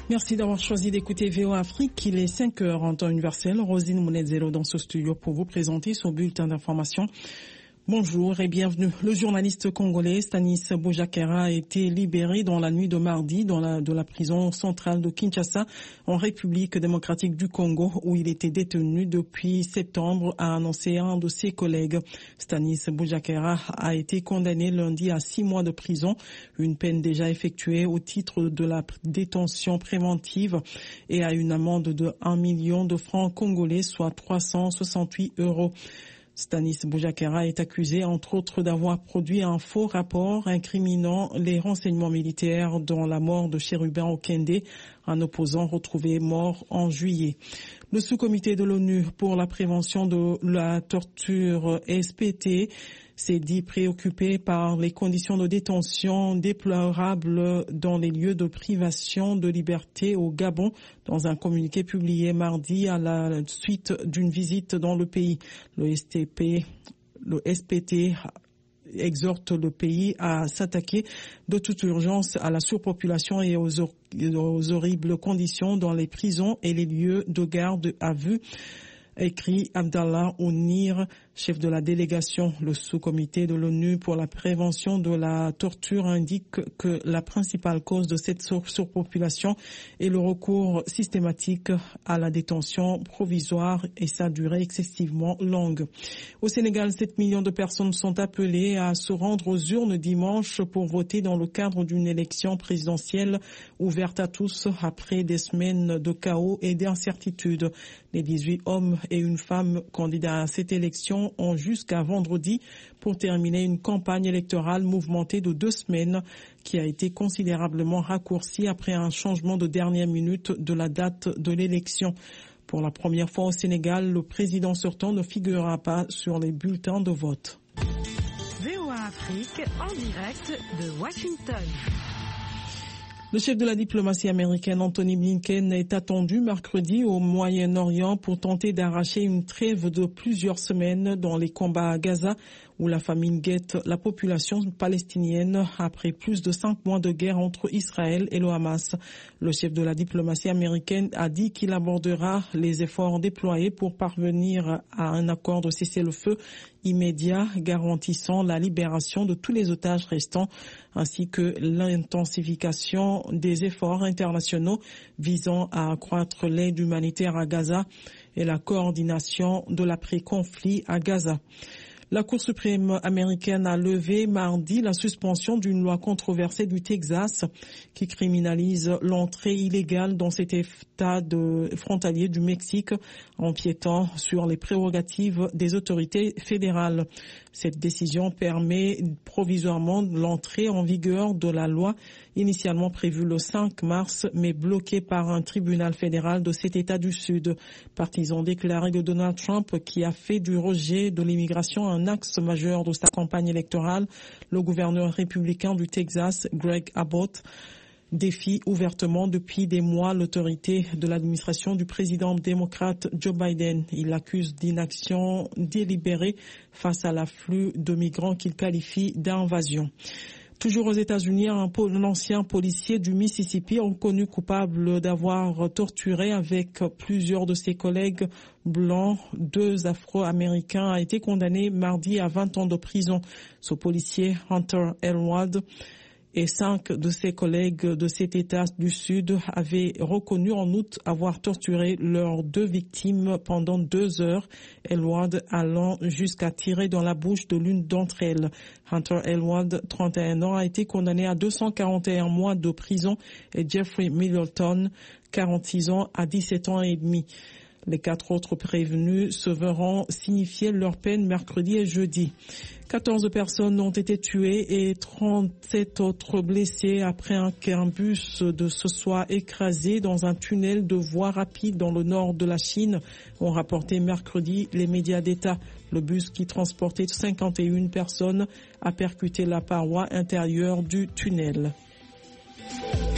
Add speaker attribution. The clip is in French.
Speaker 1: Merci d'avoir choisi d'écouter VOA Afrique. Il est 5 heures en temps universel. Rosine Mounezero dans ce studio pour vous présenter son bulletin d'information. Bonjour et bienvenue. Le journaliste congolais Stanis Boujakera a été libéré dans la nuit de mardi de la prison centrale de Kinshasa en République démocratique du Congo où il était détenu depuis septembre, a annoncé un de ses collègues. Stanis Boujakera a été condamné lundi à 6 mois de prison, une peine déjà effectuée au titre de la détention préventive et à une amende de 1 million de francs congolais, soit 368 €. Stanis Boujakera est accusé, entre autres, d'avoir produit un faux rapport incriminant les renseignements militaires dans la mort de Chérubin Okende, un opposant retrouvé mort en juillet. Le sous-comité de l'ONU pour la prévention de la torture SPT s'est dit préoccupé par les conditions de détention déplorables dans les lieux de privation de liberté au Gabon, dans un communiqué publié mardi à la suite d'une visite dans le pays. Le SPT exhorte le pays à s'attaquer de toute urgence à la surpopulation et aux horribles conditions dans les prisons et les lieux de garde à vue, écrit Abdallah Ounir, chef de la délégation. Le sous-comité de l'ONU pour la prévention de la torture indique que la principale cause de cette surpopulation est le recours systématique à la détention provisoire et sa durée excessivement longue. Au Sénégal, 7 millions de personnes sont appelées à se rendre aux urnes dimanche pour voter dans le cadre d'une élection présidentielle ouverte à tous après des semaines de chaos et d'incertitude. Les 18 hommes et une femme candidats à cette élection ont jusqu'à vendredi pour terminer une campagne électorale mouvementée de 2 semaines qui a été considérablement raccourcie après un changement de dernière minute de la date de l'élection. Pour la première fois au Sénégal, le président sortant ne figurera pas sur les bulletins de vote.
Speaker 2: VOA Afrique en direct de Washington.
Speaker 1: Le chef de la diplomatie américaine, Anthony Blinken, est attendu mercredi au Moyen-Orient pour tenter d'arracher une trêve de plusieurs semaines dans les combats à Gaza, où la famine guette la population palestinienne après plus de 5 mois de guerre entre Israël et le Hamas. Le chef de la diplomatie américaine a dit qu'il abordera les efforts déployés pour parvenir à un accord de cessez-le-feu immédiat garantissant la libération de tous les otages restants ainsi que l'intensification des efforts internationaux visant à accroître l'aide humanitaire à Gaza et la coordination de l'après-conflit à Gaza. La Cour suprême américaine a levé mardi la suspension d'une loi controversée du Texas qui criminalise l'entrée illégale dans cet État frontalier du Mexique, empiétant sur les prérogatives des autorités fédérales. Cette décision permet provisoirement l'entrée en vigueur de la loi initialement prévue le 5 mars, mais bloquée par un tribunal fédéral de cet État du Sud. Partisan déclaré de Donald Trump qui a fait du rejet de l'immigration un axe majeur de sa campagne électorale, le gouverneur républicain du Texas, Greg Abbott, défie ouvertement depuis des mois l'autorité de l'administration du président démocrate Joe Biden. Il l'accuse d'inaction délibérée face à l'afflux de migrants qu'il qualifie d'invasion. Toujours aux États-Unis, un ancien policier du Mississippi reconnu coupable d'avoir torturé avec plusieurs de ses collègues blancs 2 Afro-Américains a été condamné mardi à 20 ans de prison. Ce policier, Hunter Elwad, et 5 de ses collègues de cet État du Sud avaient reconnu en août avoir torturé leurs 2 victimes pendant 2 heures, Elwad allant jusqu'à tirer dans la bouche de l'une d'entre elles. Hunter Elwad, 31 ans, a été condamné à 241 mois de prison et Jeffrey Middleton, 46 ans, à 17 ans et demi. Les 4 autres prévenus se verront signifier leur peine mercredi et jeudi. 14 personnes ont été tuées et 37 autres blessées après qu'un bus se soit écrasé dans un tunnel de voie rapide dans le nord de la Chine, ont rapporté mercredi les médias d'État. Le bus qui transportait 51 personnes a percuté la paroi intérieure du tunnel.